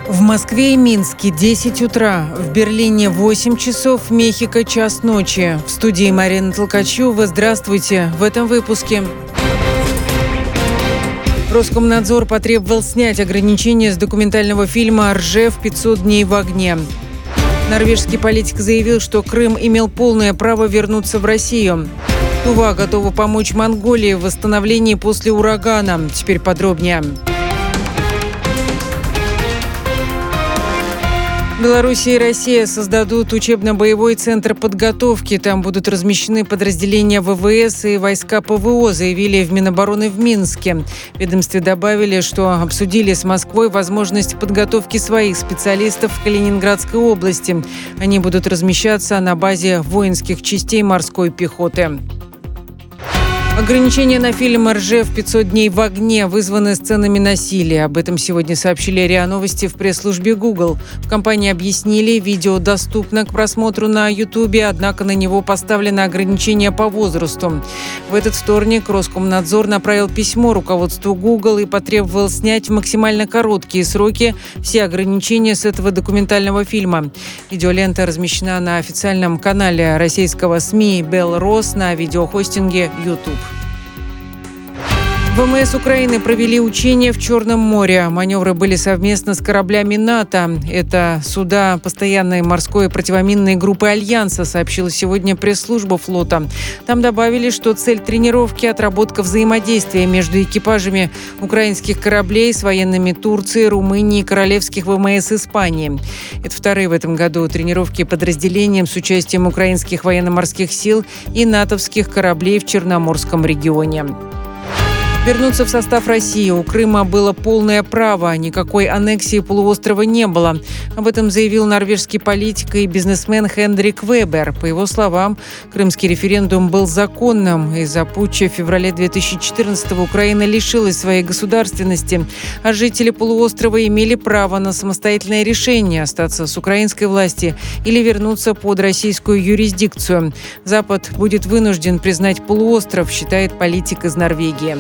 В Москве и Минске 10 утра, в Берлине 8 часов, в Мехико час ночи. В студии Марина Толкачева. Здравствуйте. В этом выпуске. Роскомнадзор потребовал снять ограничения с документального фильма «Ржев. 500 дней в огне». Норвежский политик заявил, что Крым имел полное право вернуться в Россию. Тува готова помочь Монголии в восстановлении после урагана. Теперь подробнее. Белоруссия и Россия создадут учебно-боевой центр подготовки. Там будут размещены подразделения ВВС и войска ПВО, заявили в Минобороны в Минске. В ведомстве добавили, что обсудили с Москвой возможность подготовки своих специалистов в Калининградской области. Они будут размещаться на базе воинских частей морской пехоты. Ограничения на фильм «Ржев. 500 дней в огне» вызваны сценами насилия. Об этом сегодня сообщили РИА Новости в пресс-службе Google. В компании объяснили, видео доступно к просмотру на Ютубе, однако на него поставлено ограничение по возрасту. В этот вторник Роскомнадзор направил письмо руководству Google и потребовал снять в максимально короткие сроки все ограничения с этого документального фильма. Видеолента размещена на официальном канале российского СМИ «Белрос» на видеохостинге YouTube. ВМС Украины провели учения в Черном море. Маневры были совместно с кораблями НАТО. Это суда постоянной морской противоминной группы Альянса, сообщила сегодня пресс-служба флота. Там добавили, что цель тренировки – отработка взаимодействия между экипажами украинских кораблей с военными Турции, Румынии и королевских ВМС Испании. Это вторые в этом году тренировки подразделениям с участием украинских военно-морских сил и натовских кораблей в Черноморском регионе. Вернуться в состав России у Крыма было полное право. Никакой аннексии полуострова не было. Об этом заявил норвежский политик и бизнесмен Хендрик Вебер. По его словам, крымский референдум был законным. Из-за путча в феврале 2014-го Украина лишилась своей государственности, а жители полуострова имели право на самостоятельное решение остаться с украинской власти или вернуться под российскую юрисдикцию. Запад будет вынужден признать полуостров, считает политик из Норвегии.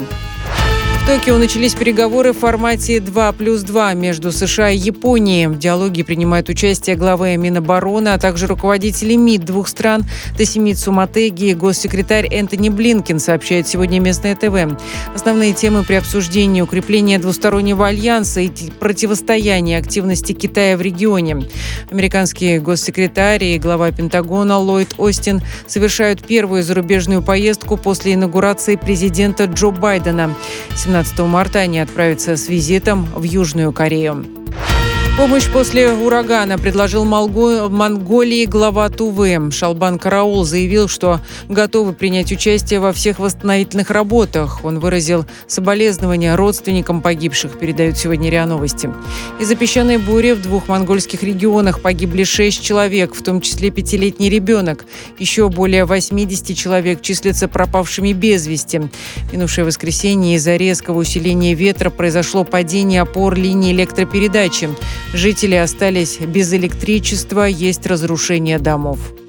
В Токио начались переговоры в формате 2+2 между США и Японией. В диалоге принимают участие главы Минобороны, а также руководители МИД двух стран Тосимицу Мотеги и госсекретарь Энтони Блинкен, сообщает сегодня местное ТВ. Основные темы при обсуждении – укрепление двустороннего альянса и противостояние активности Китая в регионе. Американский госсекретарь и глава Пентагона Ллойд Остин совершают первую зарубежную поездку после инаугурации президента Джо Байдена. 17 марта они отправятся с визитом в Южную Корею. Помощь после урагана предложил Монголии глава Тувы. Шалбан Караул заявил, что готовы принять участие во всех восстановительных работах. Он выразил соболезнования родственникам погибших, передают сегодня РИА Новости. Из-за песчаной бури в двух монгольских регионах погибли 6 человек, в том числе 5-летний ребенок. Еще более 80 человек числятся пропавшими без вести. В минувшее воскресенье из-за резкого усиления ветра произошло падение опор линии электропередачи. Жители остались без электричества, есть разрушение домов.